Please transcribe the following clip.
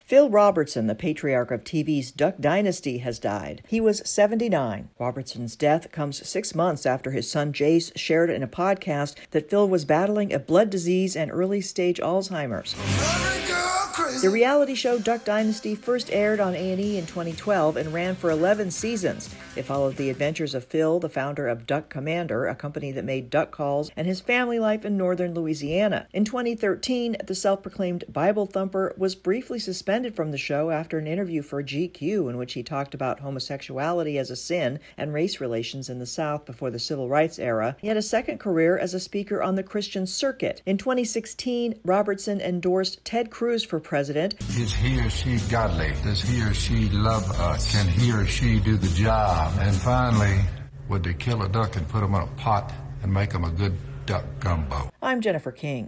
Phil Robertson, the patriarch of TV's Duck Dynasty, has died. He was 79. Robertson's death comes 6 months after his son Jace shared in a podcast that Phil was battling a blood disease and early-stage Alzheimer's. The reality show Duck Dynasty first aired on A&E in 2012 and ran for 11 seasons. It followed the adventures of Phil, the founder of Duck Commander, a company that made duck calls, and his family life in northern Louisiana. In 2013, the self-proclaimed Bible thumper was briefly suspended from the show after an interview for GQ in which he talked about homosexuality as a sin and race relations in the South before the Civil Rights era. He had a second career as a speaker on the Christian circuit. In 2016, Robertson endorsed Ted Cruz for president. Is he or she godly? Does he or she love us? Can he or she do the job? And finally, would they kill a duck and put him in a pot and make him a good duck gumbo? I'm Jennifer King.